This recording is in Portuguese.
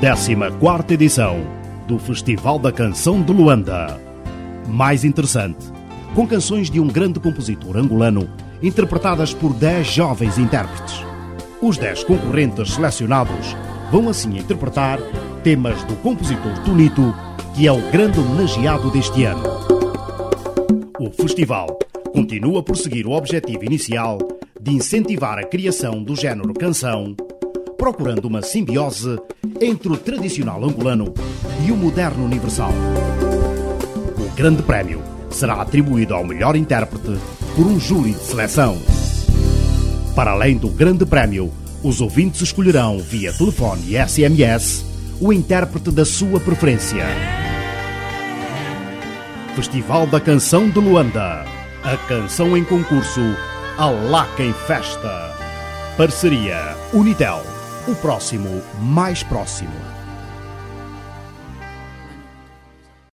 14ª edição do Festival da Canção de Luanda. Mais interessante, com canções de um grande compositor angolano, interpretadas por 10 jovens intérpretes. Os 10 concorrentes selecionados vão assim interpretar temas do compositor Tunito, que é o grande homenageado deste ano. O festival continua por seguir o objetivo inicial de incentivar a criação do género canção, procurando uma simbiose entre o tradicional angolano e o moderno universal. O grande prémio será atribuído ao melhor intérprete por um júri de seleção. Para além do grande prémio, os ouvintes escolherão via telefone e SMS o intérprete da sua preferência. Festival da Canção de Luanda. A canção em concurso, Alá quem festa. Parceria Unitel. O próximo mais próximo.